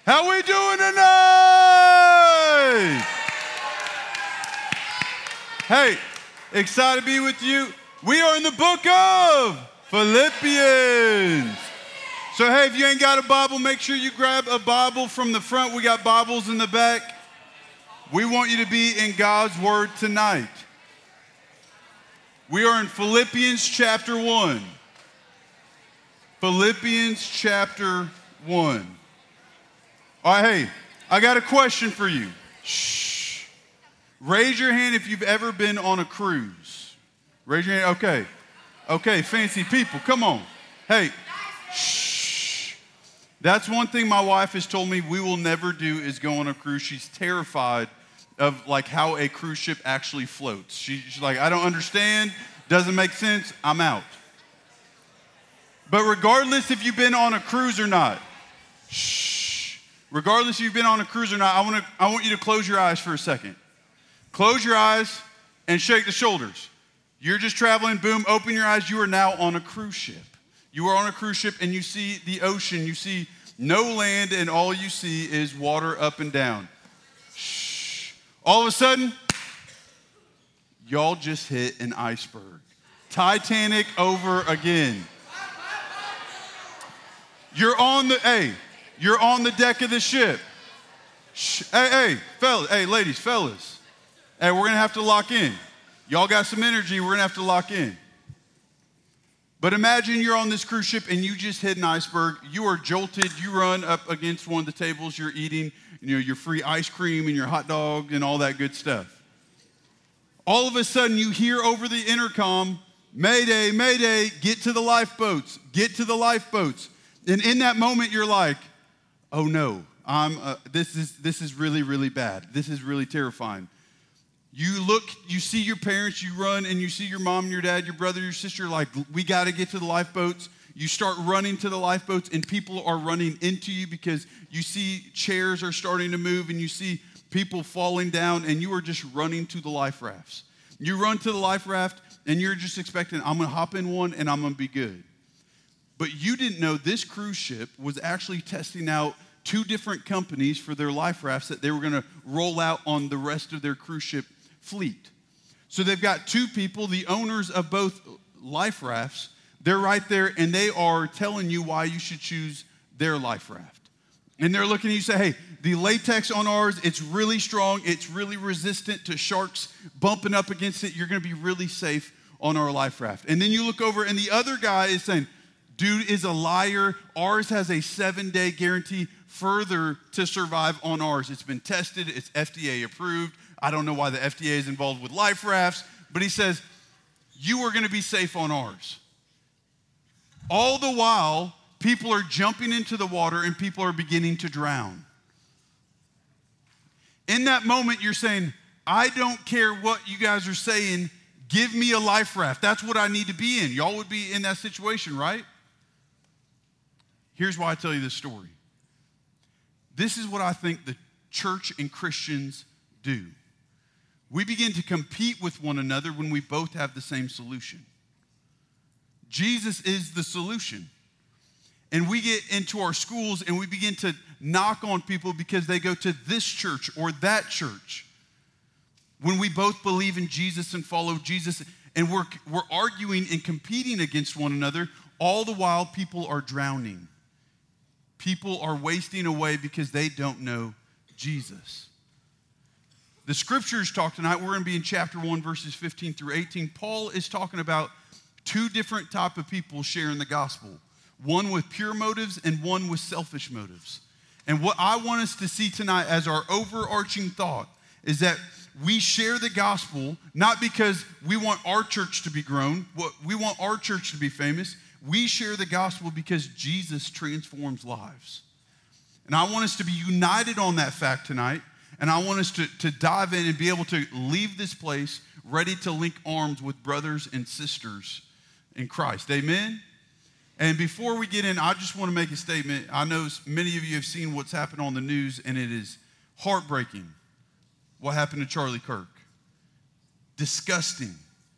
How we doing tonight? Hey, excited to be with you. We are in the book of Philippians. So hey, if you ain't got a Bible, make sure you grab a Bible from the front. We got Bibles in the back. We want you to be in God's Word tonight. We are in Philippians chapter 1. Philippians chapter 1. All right, hey, I got a question for you. Shh. Raise your hand if you've ever been on a cruise. Raise your hand. Okay, fancy people, come on. Hey, shh. That's one thing my wife has told me we will never do is go on a cruise. She's terrified of like how a cruise ship actually floats. She's like, I don't understand, doesn't make sense, I'm out. But regardless if you've been on a cruise or not, regardless if you've been on a cruise or not, I want you to close your eyes for a second. Close your eyes and shake the shoulders. You're just traveling, boom, open your eyes. You are now on a cruise ship. You are on a cruise ship and you see the ocean. You see no land and all you see is water up and down. Shh. All of a sudden, y'all just hit an iceberg. Titanic over again. You're on the deck of the ship. Hey, fellas, hey, ladies, fellas. Hey, we're going to have to lock in. Y'all got some energy, we're going to have to lock in. But imagine you're on this cruise ship and you just hit an iceberg. You are jolted. You run up against one of the tables you're eating, your free ice cream and your hot dog and all that good stuff. All of a sudden, you hear over the intercom, Mayday, Mayday, get to the lifeboats, get to the lifeboats. And in that moment, you're like, oh no, this is really, really bad. This is really terrifying. You look, you see your parents, you run, and you see your mom and your dad, your brother, your sister, like, we got to get to the lifeboats. You start running to the lifeboats, and people are running into you because you see chairs are starting to move, and you see people falling down, and you are just running to the life rafts. You run to the life raft, and you're just expecting, I'm going to hop in one, and I'm going to be good. But you didn't know this cruise ship was actually testing out 2 different companies for their life rafts that they were going to roll out on the rest of their cruise ship fleet. So they've got 2 people, the owners of both life rafts. They're right there, and they are telling you why you should choose their life raft. And they're looking at you and say, hey, the latex on ours, it's really strong. It's really resistant to sharks bumping up against it. You're going to be really safe on our life raft. And then you look over, and the other guy is saying, dude is a liar. Ours has a 7-day guarantee further to survive on ours. It's been tested. It's FDA approved. I don't know why the FDA is involved with life rafts, but he says, you are going to be safe on ours. All the while, people are jumping into the water and people are beginning to drown. In that moment, you're saying, I don't care what you guys are saying. Give me a life raft. That's what I need to be in. Y'all would be in that situation, right? Here's why I tell you this story. This is what I think the church and Christians do. We begin to compete with one another when we both have the same solution. Jesus is the solution. And we get into our schools and we begin to knock on people because they go to this church or that church. When we both believe in Jesus and follow Jesus, and we're arguing and competing against one another, all the while people are drowning. People are wasting away because they don't know Jesus. The scriptures talk tonight, we're going to be in chapter 1, verses 15 through 18. Paul is talking about 2 different type of people sharing the gospel. One with pure motives and one with selfish motives. And what I want us to see tonight as our overarching thought is that we share the gospel not because we want our church to be grown, we want our church to be famous. We share the gospel because Jesus transforms lives. And I want us to be united on that fact tonight. And I want us to dive in and be able to leave this place ready to link arms with brothers and sisters in Christ. Amen? And before we get in, I just want to make a statement. I know many of you have seen what's happened on the news, and it is heartbreaking what happened to Charlie Kirk. Disgusting.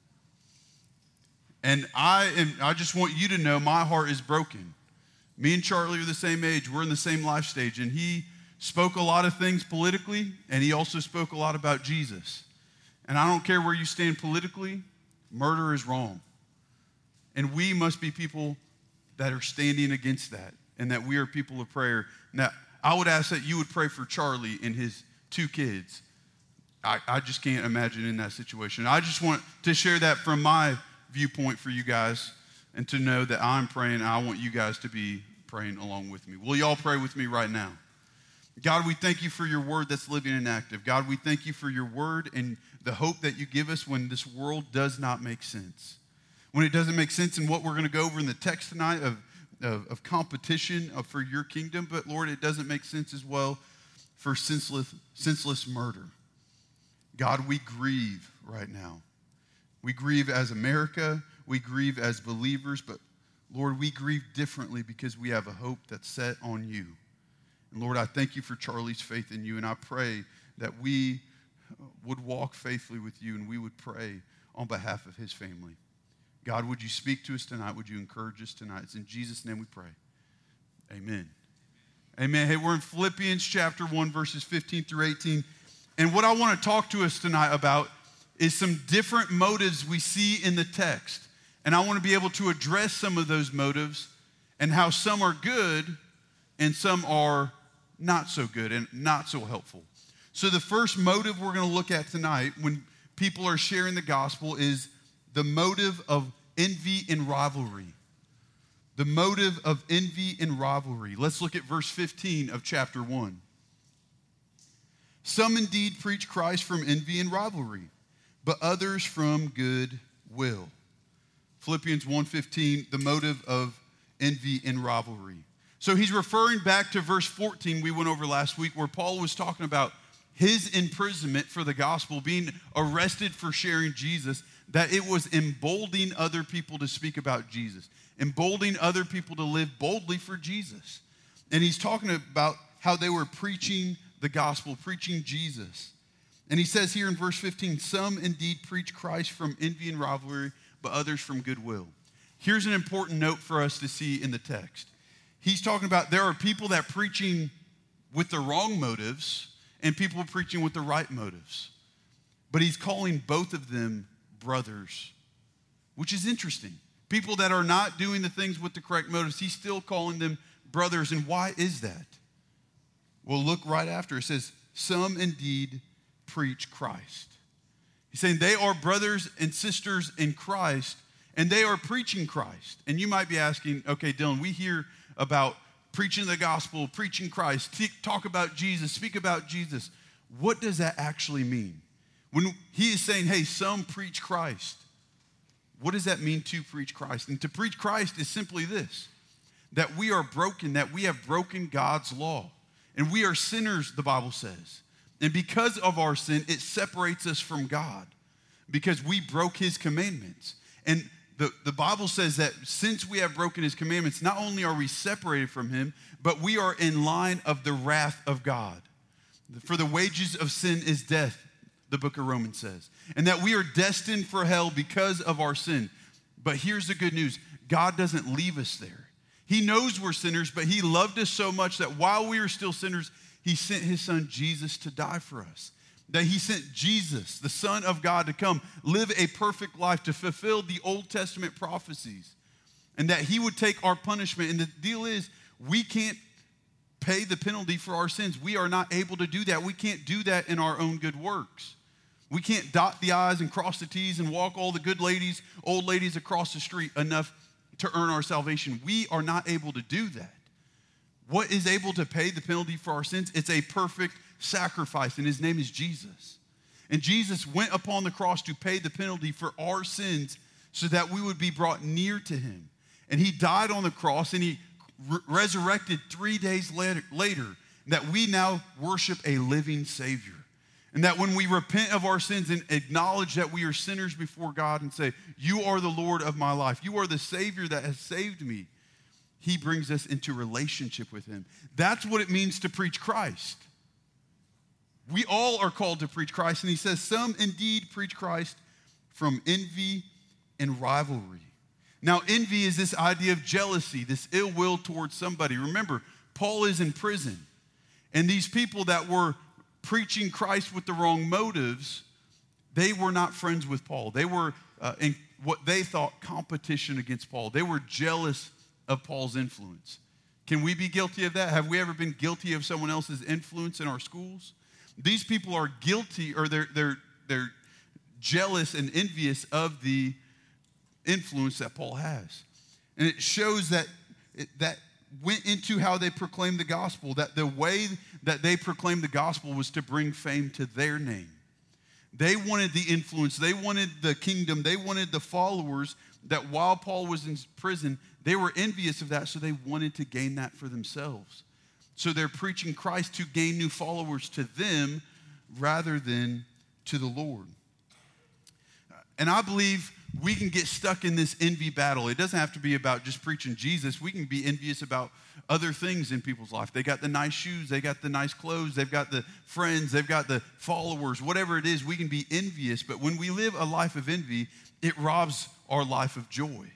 And I just want you to know my heart is broken. Me and Charlie are the same age. We're in the same life stage. And he spoke a lot of things politically, and he also spoke a lot about Jesus. And I don't care where you stand politically, murder is wrong. And we must be people that are standing against that, and that we are people of prayer. Now, I would ask that you would pray for Charlie and his 2 kids. I just can't imagine in that situation. I just want to share that from my viewpoint for you guys, and to know that I'm praying, and I want you guys to be praying along with me. Will you all pray with me right now? God, we thank you for your word that's living and active. God, we thank you for your word and the hope that you give us when this world does not make sense. When it doesn't make sense in what we're going to go over in the text tonight of competition for your kingdom, but Lord, it doesn't make sense as well for senseless murder. God, we grieve right now. We grieve as America. We grieve as believers, but Lord, we grieve differently because we have a hope that's set on you. And Lord, I thank you for Charlie's faith in you, and I pray that we would walk faithfully with you, and we would pray on behalf of his family. God, would you speak to us tonight? Would you encourage us tonight? It's in Jesus' name we pray. Amen. Amen. Hey, we're in Philippians chapter 1, verses 15 through 18. And what I want to talk to us tonight about is some different motives we see in the text. And I want to be able to address some of those motives and how some are good and some are not so good and not so helpful. So the first motive we're going to look at tonight when people are sharing the gospel is the motive of envy and rivalry. The motive of envy and rivalry. Let's look at verse 15 of chapter 1. Some indeed preach Christ from envy and rivalry, but others from good will. Philippians 1:15, the motive of envy and rivalry. So he's referring back to verse 14 we went over last week, where Paul was talking about his imprisonment for the gospel, being arrested for sharing Jesus, that it was emboldening other people to speak about Jesus, emboldening other people to live boldly for Jesus. And he's talking about how they were preaching the gospel, preaching Jesus. And he says here in verse 15, some indeed preach Christ from envy and rivalry, but others from goodwill. Here's an important note for us to see in the text. He's talking about there are people that are preaching with the wrong motives and people preaching with the right motives. But he's calling both of them brothers, which is interesting. People that are not doing the things with the correct motives, he's still calling them brothers. And why is that? Well, look right after. It says, some indeed preach Christ. He's saying they are brothers and sisters in Christ, and they are preaching Christ. And you might be asking, okay, Dylan, we hear about preaching the gospel, preaching Christ, talk about Jesus, speak about Jesus. What does that actually mean? When he is saying, hey, some preach Christ, what does that mean to preach Christ? And to preach Christ is simply this, that we are broken, that we have broken God's law. And we are sinners, the Bible says. And because of our sin, it separates us from God because we broke his commandments. And the Bible says that since we have broken his commandments, not only are we separated from him, but we are in line of the wrath of God. For the wages of sin is death, the book of Romans says. And that we are destined for hell because of our sin. But here's the good news. God doesn't leave us there. He knows we're sinners, but he loved us so much that while we were still sinners, he sent his son Jesus to die for us. That he sent Jesus, the Son of God, to come live a perfect life to fulfill the Old Testament prophecies. And that he would take our punishment. And the deal is, we can't pay the penalty for our sins. We are not able to do that. We can't do that in our own good works. We can't dot the I's and cross the T's and walk all the good ladies, old ladies across the street enough to earn our salvation. We are not able to do that. What is able to pay the penalty for our sins? It's a perfect sacrifice, and his name is Jesus. And Jesus went upon the cross to pay the penalty for our sins so that we would be brought near to him. And he died on the cross, and he resurrected 3 days later, that we now worship a living Savior. And that when we repent of our sins and acknowledge that we are sinners before God and say, you are the Lord of my life, you are the Savior that has saved me, he brings us into relationship with him. That's what it means to preach Christ. We all are called to preach Christ. And he says, some indeed preach Christ from envy and rivalry. Now, envy is this idea of jealousy, this ill will towards somebody. Remember, Paul is in prison. And these people that were preaching Christ with the wrong motives, they were not friends with Paul. They were in what they thought competition against Paul. They were jealous of Paul's influence. Can we be guilty of that? Have we ever been guilty of someone else's influence in our schools? These people are guilty, or they're jealous and envious of the influence that Paul has. And it shows that that went into how they proclaimed the gospel, that the way that they proclaimed the gospel was to bring fame to their name. They wanted the influence, they wanted the kingdom, they wanted the followers, that while Paul was in prison, they were envious of that, so they wanted to gain that for themselves. So they're preaching Christ to gain new followers to them rather than to the Lord. And I believe we can get stuck in this envy battle. It doesn't have to be about just preaching Jesus. We can be envious about other things in people's life. They got the nice shoes, they got the nice clothes, they've got the friends, they've got the followers, whatever it is, we can be envious. But when we live a life of envy, it robs our life of joy.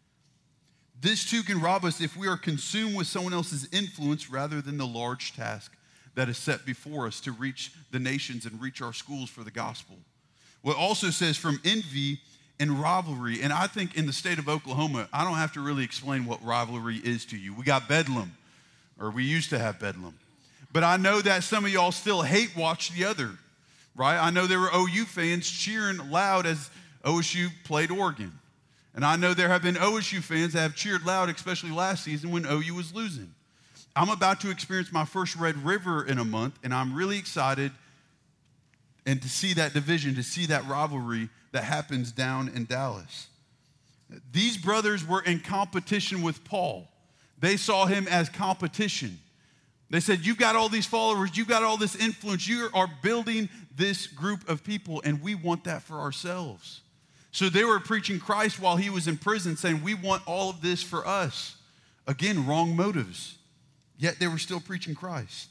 This too can rob us if we are consumed with someone else's influence rather than the large task that is set before us to reach the nations and reach our schools for the gospel. Well, it also says from envy and rivalry. And I think in the state of Oklahoma, I don't have to really explain what rivalry is to you. We got Bedlam, or we used to have Bedlam. But I know that some of y'all still hate watch the other, right? I know there were OU fans cheering loud as OSU played Oregon. And I know there have been OSU fans that have cheered loud, especially last season when OU was losing. I'm about to experience my first Red River in a month, and I'm really excited and to see that division, to see that rivalry that happens down in Dallas. These brothers were in competition with Paul. They saw him as competition. They said, you've got all these followers, you've got all this influence, you are building this group of people, and we want that for ourselves. So they were preaching Christ while he was in prison, saying, we want all of this for us. Again, wrong motives. Yet they were still preaching Christ.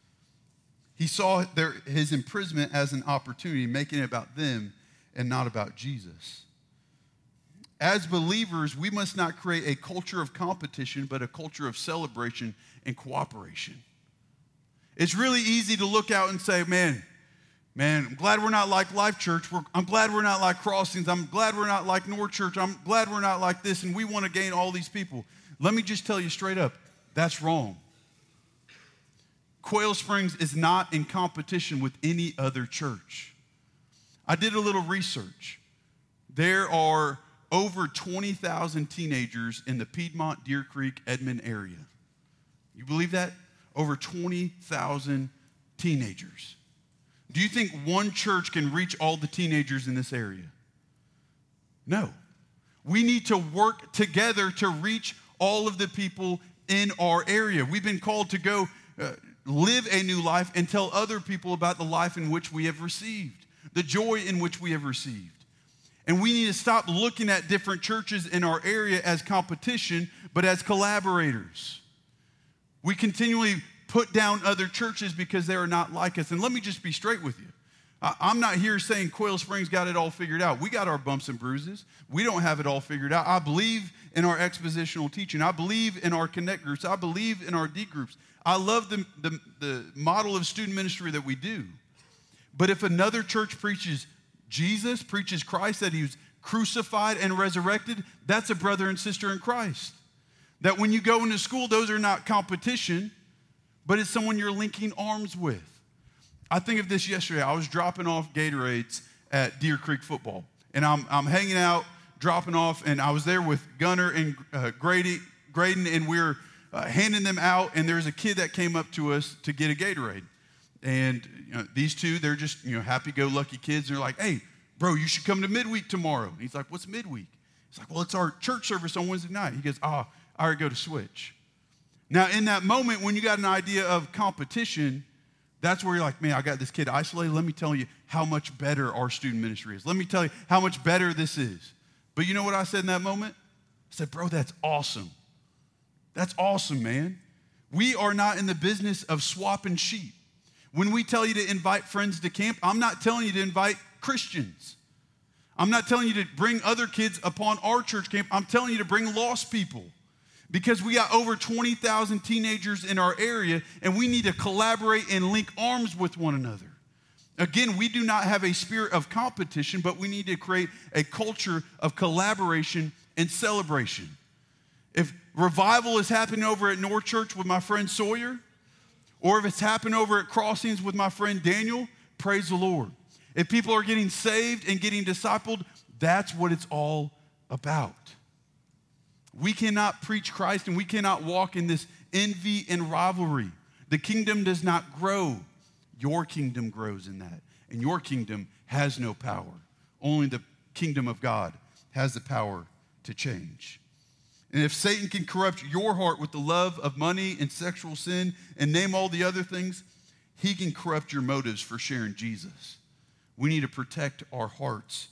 He saw his imprisonment as an opportunity, making it about them and not about Jesus. As believers, we must not create a culture of competition, but a culture of celebration and cooperation. It's really easy to look out and say, man, I'm glad we're not like Life Church. I'm glad we're not like Crossings. I'm glad we're not like North Church. I'm glad we're not like this, and we want to gain all these people. Let me just tell you straight up, that's wrong. Quail Springs is not in competition with any other church. I did a little research. There are over 20,000 teenagers in the Piedmont, Deer Creek, Edmond area. You believe that? Over 20,000 teenagers. Do you think one church can reach all the teenagers in this area? No. We need to work together to reach all of the people in our area. We've been called to go live a new life and tell other people about the life in which we have received, the joy in which we have received. And we need to stop looking at different churches in our area as competition, but as collaborators. We continually put down other churches because they are not like us. And let me just be straight with you. I'm not here saying Quail Springs got it all figured out. We got our bumps and bruises. We don't have it all figured out. I believe in our expositional teaching. I believe in our connect groups. I believe in our D groups. I love the model of student ministry that we do. But if another church preaches Jesus, preaches Christ, that he was crucified and resurrected, that's a brother and sister in Christ. That when you go into school, those are not competition, but it's someone you're linking arms with. I think of this yesterday. I was dropping off Gatorades at Deer Creek football. And I'm hanging out, dropping off, and I was there with Gunner and Graydon, and we were handing them out, and there was a kid that came up to us to get a Gatorade. And these two, they're just happy-go-lucky kids. They're like, hey, bro, you should come to midweek tomorrow. And he's like, what's midweek? He's like, well, it's our church service on Wednesday night. He goes, I already go to Switch. Now, in that moment, when you got an idea of competition, that's where you're like, man, I got this kid isolated. Let me tell you how much better our student ministry is. Let me tell you how much better this is. But you know what I said in that moment? I said, bro, that's awesome. That's awesome, man. We are not in the business of swapping sheep. When we tell you to invite friends to camp, I'm not telling you to invite Christians. I'm not telling you to bring other kids upon our church camp. I'm telling you to bring lost people. because we got over 20,000 teenagers in our area, and we need to collaborate and link arms with one another. Again, we do not have a spirit of competition, but we need to create a culture of collaboration and celebration. If revival is happening over at North Church with my friend Sawyer, or if it's happening over at Crossings with my friend Daniel, praise the Lord. If people are getting saved and getting discipled, that's what it's all about. We cannot preach Christ and we cannot walk in this envy and rivalry. The kingdom does not grow. Your kingdom grows in that. And your kingdom has no power. Only the kingdom of God has the power to change. And if Satan can corrupt your heart with the love of money and sexual sin and name all the other things, he can corrupt your motives for sharing Jesus. We need to protect our hearts.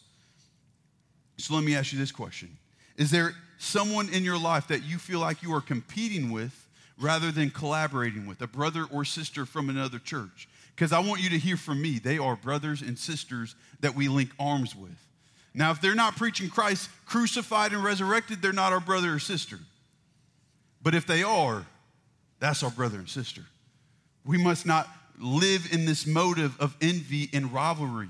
So let me ask you this question. Is there someone in your life that you feel like you are competing with rather than collaborating with, a brother or sister from another church? Because I want you to hear from me. They are brothers and sisters that we link arms with. Now, if they're not preaching Christ crucified and resurrected, they're not our brother or sister. But if they are, that's our brother and sister. We must not live in this motive of envy and rivalry.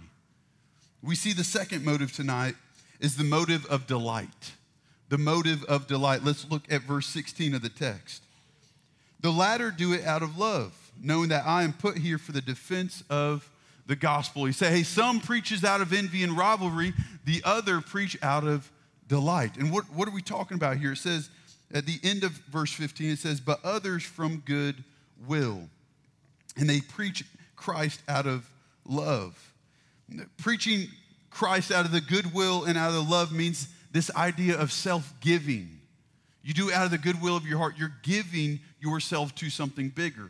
We see the second motive tonight is the motive of delight. The motive of delight. Let's look at verse 16 of the text. The latter do it out of love, knowing that I am put here for the defense of the gospel. He said, hey, some preaches out of envy and rivalry, the other preach out of delight. And what are we talking about here? It says at the end of verse 15, it says, but others from good will. And they preach Christ out of love. Preaching Christ out of the goodwill and out of the love means this idea of self-giving. You do it out of the goodwill of your heart. You're giving yourself to something bigger.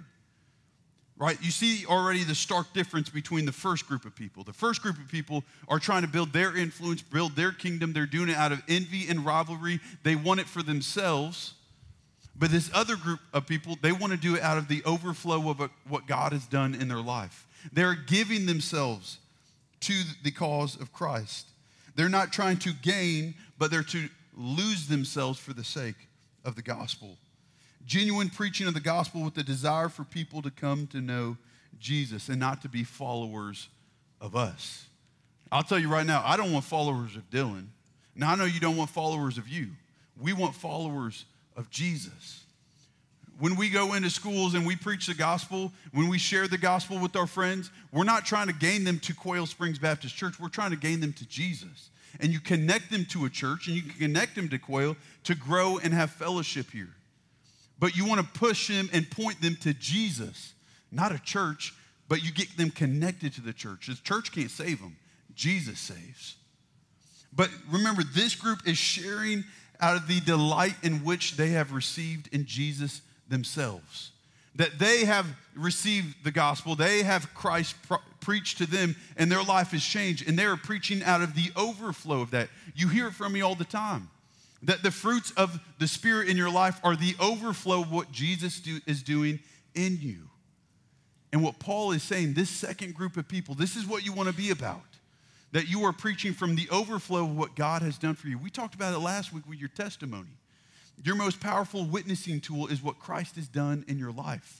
Right? You see already the stark difference between the first group of people. The first group of people are trying to build their influence, build their kingdom. They're doing it out of envy and rivalry. They want it for themselves. But this other group of people, they want to do it out of the overflow of what God has done in their life. They're giving themselves to the cause of Christ. They're not trying to gain, but they're to lose themselves for the sake of the gospel. Genuine preaching of the gospel with the desire for people to come to know Jesus and not to be followers of us. I'll tell you right now, I don't want followers of Dylan. Now, I know you don't want followers of you. We want followers of Jesus. When we go into schools and we preach the gospel, when we share the gospel with our friends, we're not trying to gain them to Quail Springs Baptist Church. We're trying to gain them to Jesus. And you connect them to a church and you can connect them to Quail to grow and have fellowship here. But you want to push them and point them to Jesus, not a church, but you get them connected to the church. The church can't save them. Jesus saves. But remember, this group is sharing out of the delight in which they have received in Jesus themselves. That they have received the gospel, they have Christ preached to them, and their life has changed, and they are preaching out of the overflow of that. You hear it from me all the time. That the fruits of the Spirit in your life are the overflow of what Jesus is doing in you. And what Paul is saying, this second group of people, this is what you want to be about. That you are preaching from the overflow of what God has done for you. We talked about it last week with your testimony. Your most powerful witnessing tool is what Christ has done in your life.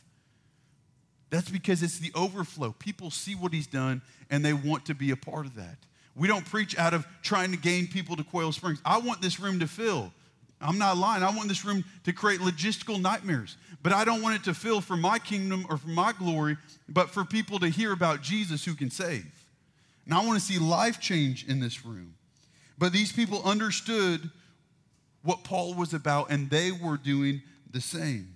That's because it's the overflow. People see what he's done and they want to be a part of that. We don't preach out of trying to gain people to Quail Springs. I want this room to fill. I'm not lying. I want this room to create logistical nightmares. But I don't want it to fill for my kingdom or for my glory, but for people to hear about Jesus who can save. And I want to see life change in this room. But these people understood what Paul was about, and they were doing the same.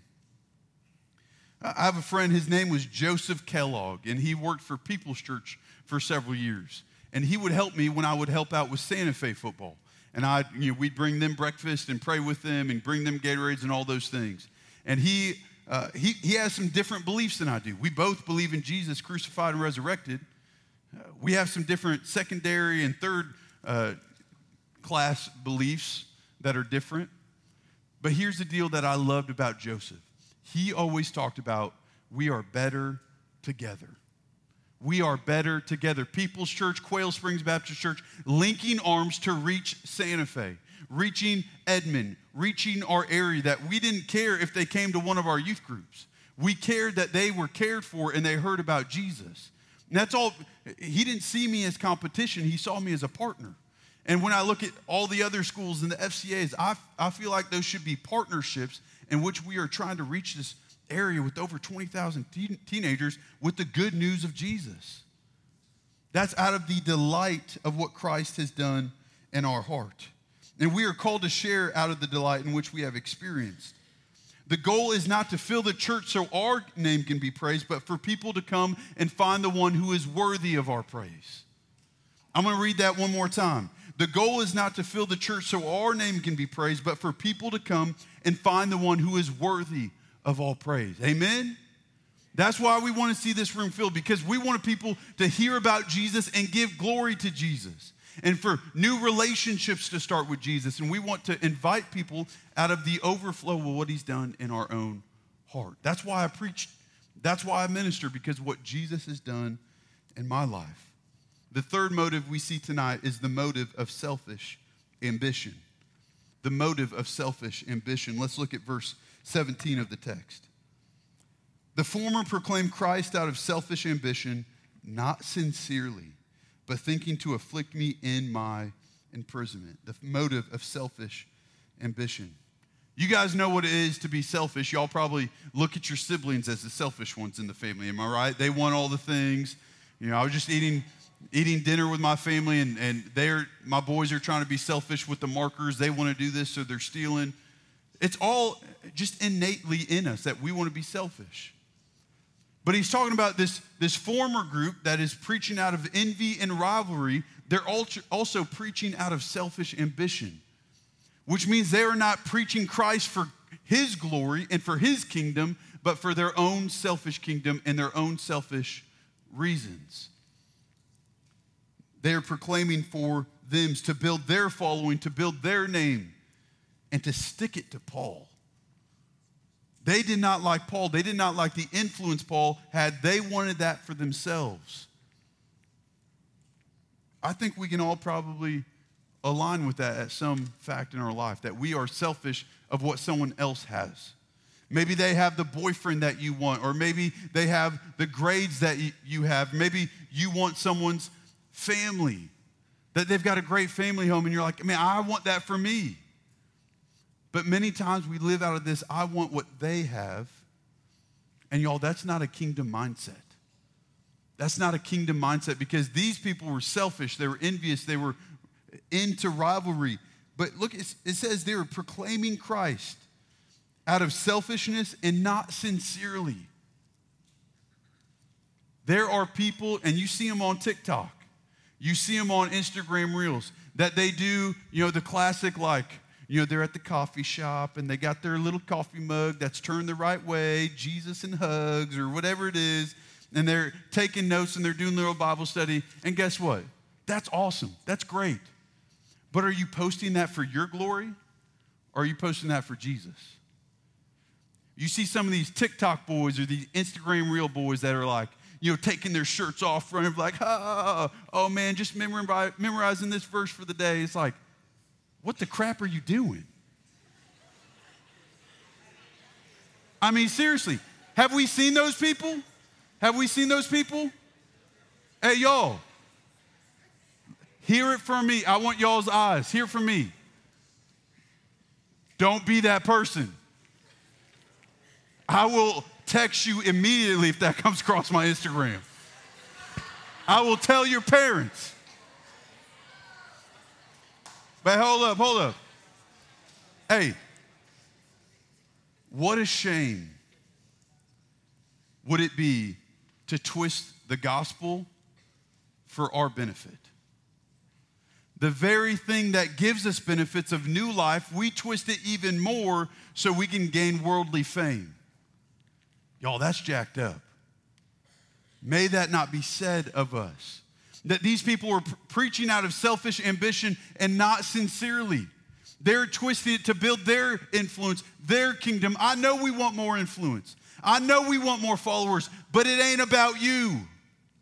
I have a friend, his name was Joseph Kellogg, and he worked for People's Church for several years. And he would help me when I would help out with Santa Fe football. And we'd bring them breakfast and pray with them and bring them Gatorades and all those things. And he has some different beliefs than I do. We both believe in Jesus crucified and resurrected. We have some different secondary and third class beliefs that are different. But here's the deal that I loved about Joseph. He always talked about we are better together. We are better together. People's Church, Quail Springs Baptist Church, linking arms to reach Santa Fe, reaching Edmond, reaching our area, that we didn't care if they came to one of our youth groups. We cared that they were cared for and they heard about Jesus. And that's all. He didn't see me as competition. He saw me as a partner. And when I look at all the other schools and the FCAs, I feel like those should be partnerships in which we are trying to reach this area with over 20,000 teenagers with the good news of Jesus. That's out of the delight of what Christ has done in our heart. And we are called to share out of the delight in which we have experienced. The goal is not to fill the church so our name can be praised, but for people to come and find the one who is worthy of our praise. I'm going to read that one more time. The goal is not to fill the church so our name can be praised, but for people to come and find the one who is worthy of all praise. Amen? That's why we want to see this room filled, because we want people to hear about Jesus and give glory to Jesus, and for new relationships to start with Jesus. And we want to invite people out of the overflow of what he's done in our own heart. That's why I preach. That's why I minister, because what Jesus has done in my life. The third motive we see tonight is the motive of selfish ambition. The motive of selfish ambition. Let's look at verse 17 of the text. The former proclaimed Christ out of selfish ambition, not sincerely, but thinking to afflict me in my imprisonment. The motive of selfish ambition. You guys know what it is to be selfish. Y'all probably look at your siblings as the selfish ones in the family. Am I right? They want all the things. You know, I was just eating dinner with my family, and my boys are trying to be selfish with the markers. They want to do this, so they're stealing. It's all just innately in us that we want to be selfish. But he's talking about this former group that is preaching out of envy and rivalry. They're also preaching out of selfish ambition, which means they are not preaching Christ for his glory and for his kingdom, but for their own selfish kingdom and their own selfish reasons. They are proclaiming for them to build their following, to build their name, and to stick it to Paul. They did not like Paul. They did not like the influence Paul had. They wanted that for themselves. I think we can all probably align with that at some fact in our life, that we are selfish of what someone else has. Maybe they have the boyfriend that you want, or maybe they have the grades that you have. Maybe you want someone's family, that they've got a great family home, and you're like, man, I want that for me. But many times we live out of this, I want what they have. And y'all, that's not a kingdom mindset. That's not a kingdom mindset, because these people were selfish. They were envious. They were into rivalry. But look, it says they were proclaiming Christ out of selfishness and not sincerely. There are people, and you see them on TikTok. You see them on Instagram Reels, that they do, the classic, like, they're at the coffee shop and they got their little coffee mug that's turned the right way, Jesus and hugs or whatever it is, and they're taking notes and they're doing their little Bible study. And guess what? That's awesome. That's great. But are you posting that for your glory, or are you posting that for Jesus? You see some of these TikTok boys or these Instagram Reel boys that are like, taking their shirts off, running like, oh man, just memorizing this verse for the day. It's like, what the crap are you doing? I mean, seriously, have we seen those people? Have we seen those people? Hey, y'all, hear it from me. I want y'all's eyes. Hear from me. Don't be that person. I will text you immediately if that comes across my Instagram. I will tell your parents. But hold up. Hey, what a shame would it be to twist the gospel for our benefit? The very thing that gives us benefits of new life, we twist it even more so we can gain worldly fame. Y'all, that's jacked up. May that not be said of us. That these people were preaching out of selfish ambition and not sincerely. They're twisting it to build their influence, their kingdom. I know we want more influence. I know we want more followers, but it ain't about you.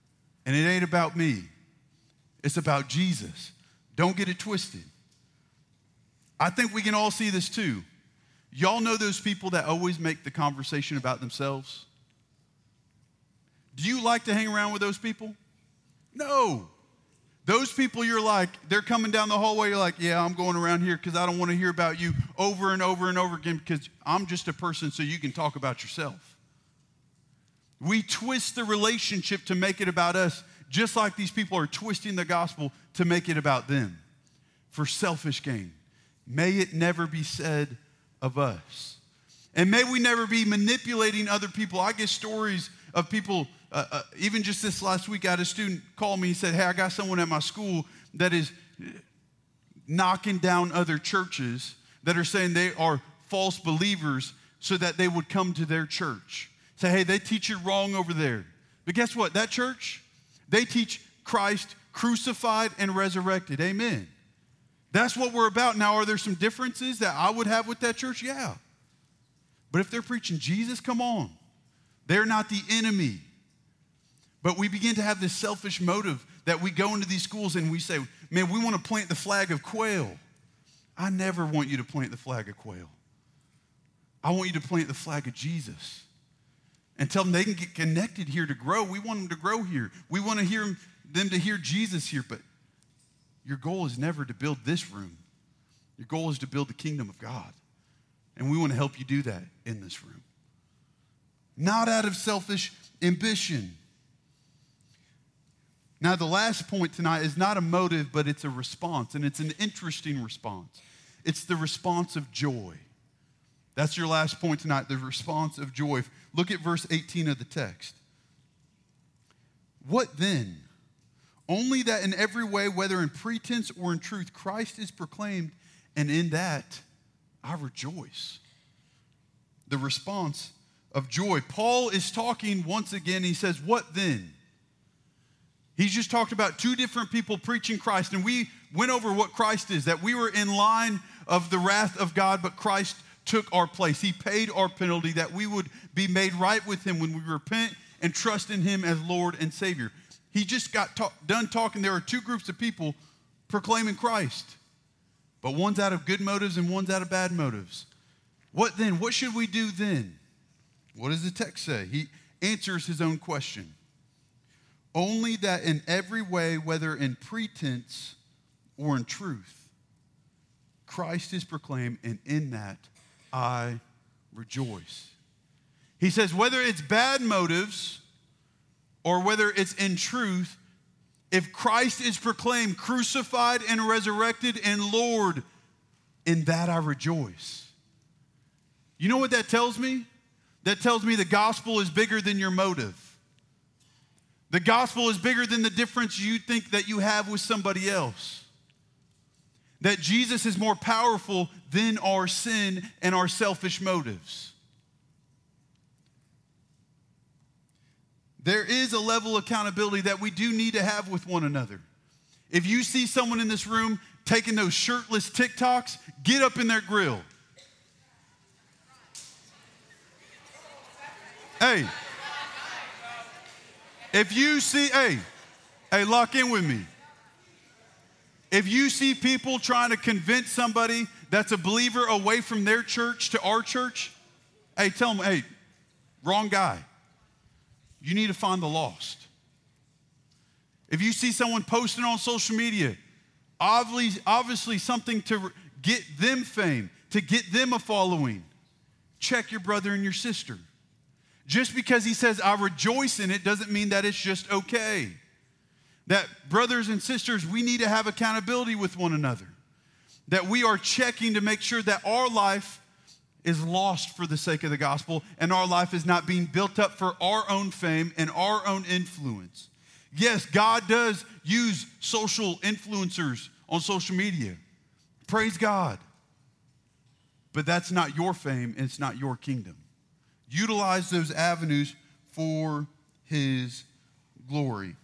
And it ain't about me. It's about Jesus. Don't get it twisted. I think we can all see this too. Y'all know those people that always make the conversation about themselves? Do you like to hang around with those people? No. Those people you're like, they're coming down the hallway, you're like, yeah, I'm going around here because I don't want to hear about you over and over and over again because I'm just a person so you can talk about yourself. We twist the relationship to make it about us, just like these people are twisting the gospel to make it about them for selfish gain. May it never be said of us. And may we never be manipulating other people. I get stories of people, even just this last week, I had a student call me and said, hey, I got someone at my school that is knocking down other churches that are saying they are false believers so that they would come to their church. Say, hey, they teach it wrong over there. But guess what? That church, they teach Christ crucified and resurrected. Amen. That's what we're about. Now, are there some differences that I would have with that church? Yeah. But if they're preaching Jesus, come on. They're not the enemy. But we begin to have this selfish motive that we go into these schools and we say, man, we want to plant the flag of quail. I never want you to plant the flag of quail. I want you to plant the flag of Jesus. And tell them they can get connected here to grow. We want them to grow here. We want to hear them to hear Jesus here. But your goal is never to build this room. Your goal is to build the kingdom of God. And we want to help you do that in this room. Not out of selfish ambition. Now, the last point tonight is not a motive, but it's a response. And it's an interesting response. It's the response of joy. That's your last point tonight, the response of joy. Look at verse 18 of the text. What then? Only that in every way, whether in pretense or in truth, Christ is proclaimed, and in that I rejoice. The response of joy. Paul is talking once again. He says, what then? He's just talked about two different people preaching Christ, and we went over what Christ is, that we were in line of the wrath of God, but Christ took our place. He paid our penalty that we would be made right with him when we repent and trust in him as Lord and Savior. He just got done talking. There are two groups of people proclaiming Christ, but one's out of good motives and one's out of bad motives. What then? What should we do then? What does the text say? He answers his own question. Only that in every way, whether in pretense or in truth, Christ is proclaimed, and in that I rejoice. He says, whether it's bad motives or whether it's in truth, if Christ is proclaimed crucified and resurrected and Lord, in that I rejoice. You know what that tells me? That tells me the gospel is bigger than your motive. The gospel is bigger than the difference you think that you have with somebody else. That Jesus is more powerful than our sin and our selfish motives. There is a level of accountability that we do need to have with one another. If you see someone in this room taking those shirtless TikToks, get up in their grill. Hey, if you see, hey, lock in with me. If you see people trying to convince somebody that's a believer away from their church to our church, hey, tell them, hey, wrong guy. You need to find the lost. If you see someone posting on social media, obviously something to get them fame, to get them a following, check your brother and your sister. Just because he says, I rejoice in it, doesn't mean that it's just okay. That brothers and sisters, we need to have accountability with one another. That we are checking to make sure that our life is lost for the sake of the gospel and our life is not being built up for our own fame and our own influence. Yes, God does use social influencers on social media. Praise God. But that's not your fame and it's not your kingdom. Utilize those avenues for his glory.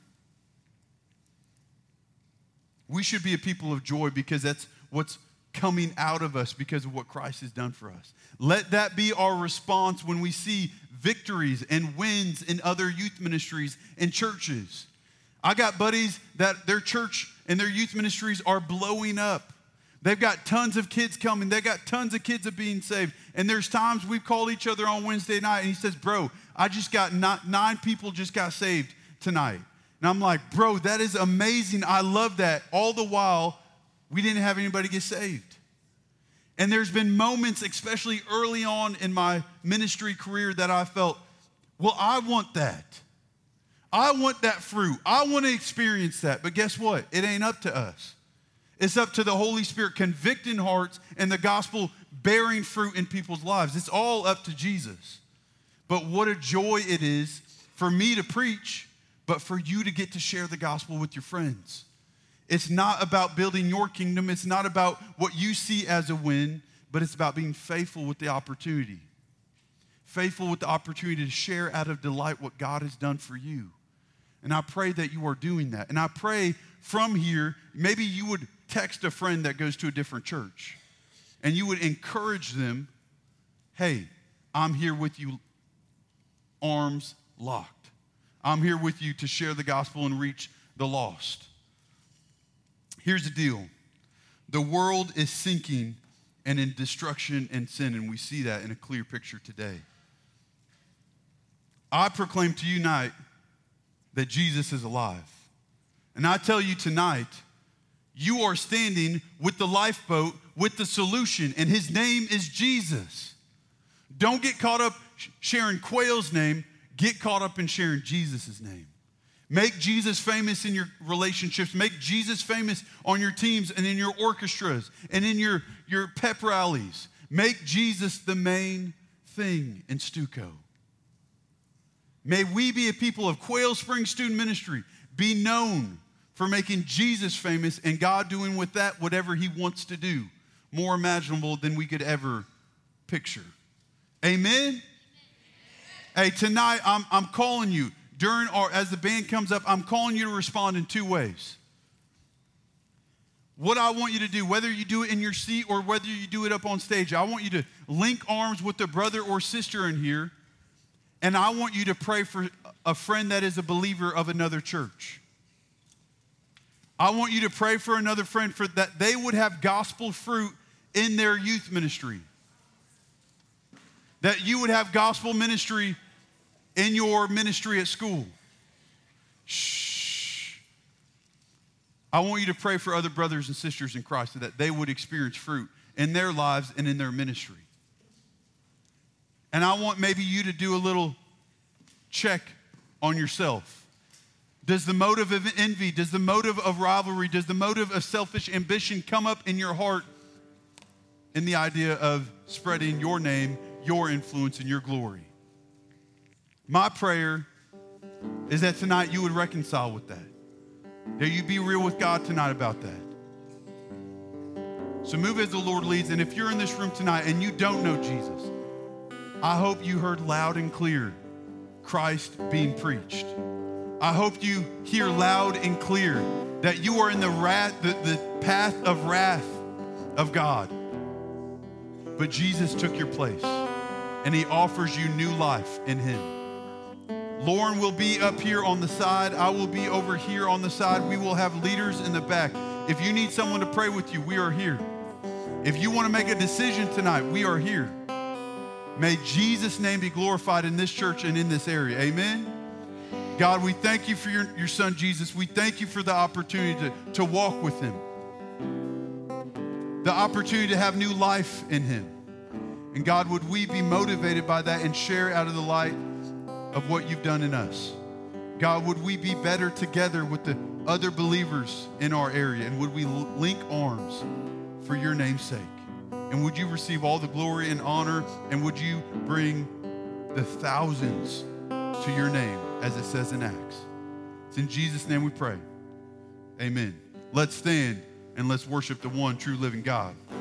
We should be a people of joy because that's what's coming out of us because of what Christ has done for us. Let that be our response when we see victories and wins in other youth ministries and churches. I got buddies that their church and their youth ministries are blowing up. They've got tons of kids coming. They got tons of kids being saved. And there's times we've called each other on Wednesday night, and he says, bro, I just got 9 people just got saved tonight. And I'm like, bro, that is amazing. I love that. All the while, we didn't have anybody get saved. And there's been moments, especially early on in my ministry career, that I felt, well, I want that. I want that fruit. I want to experience that. But guess what? It ain't up to us. It's up to the Holy Spirit convicting hearts and the gospel bearing fruit in people's lives. It's all up to Jesus. But what a joy it is for me to preach, but for you to get to share the gospel with your friends. It's not about building your kingdom. It's not about what you see as a win, but it's about being faithful with the opportunity. Faithful with the opportunity to share out of delight what God has done for you. And I pray that you are doing that. And I pray from here, maybe you would text a friend that goes to a different church, and you would encourage them, hey, I'm here with you, arms locked. I'm here with you to share the gospel and reach the lost. Here's the deal. The world is sinking and in destruction and sin, and we see that in a clear picture today. I proclaim to you tonight that Jesus is alive. And I tell you tonight, you are standing with the lifeboat, with the solution, and his name is Jesus. Don't get caught up sharing Quayle's name. Get caught up in sharing Jesus' name. Make Jesus famous in your relationships. Make Jesus famous on your teams and in your orchestras and in your pep rallies. Make Jesus the main thing in Stuco. May we be a people of Quail Springs Student Ministry, be known for making Jesus famous and God doing with that whatever he wants to do, more imaginable than we could ever picture. Amen? Hey, tonight I'm calling you, as the band comes up, I'm calling you to respond in 2 ways. What I want you to do, whether you do it in your seat or whether you do it up on stage, I want you to link arms with a brother or sister in here, and I want you to pray for a friend that is a believer of another church. I want you to pray for another friend for that they would have gospel fruit in their youth ministry. That you would have gospel ministry in your ministry at school. Shh. I want you to pray for other brothers and sisters in Christ that they would experience fruit in their lives and in their ministry. And I want maybe you to do a little check on yourself. Does the motive of envy, does the motive of rivalry, does the motive of selfish ambition come up in your heart in the idea of spreading your name, your influence, and your glory? My prayer is that tonight you would reconcile with that. That you be real with God tonight about that. So move as the Lord leads. And if you're in this room tonight and you don't know Jesus, I hope you heard loud and clear Christ being preached. I hope you hear loud and clear that you are in the path of wrath of God. But Jesus took your place, and he offers you new life in him. Lauren will be up here on the side. I will be over here on the side. We will have leaders in the back. If you need someone to pray with you, we are here. If you want to make a decision tonight, we are here. May Jesus' name be glorified in this church and in this area. Amen. God, we thank you for your son, Jesus. We thank you for the opportunity to walk with him. The opportunity to have new life in him. And God, would we be motivated by that and share out of the light of what you've done in us? God, would we be better together with the other believers in our area? And would we link arms for your name's sake? And would you receive all the glory and honor? And would you bring the thousands to your name, as it says in Acts? It's in Jesus' name we pray. Amen. Let's stand and let's worship the one true living God.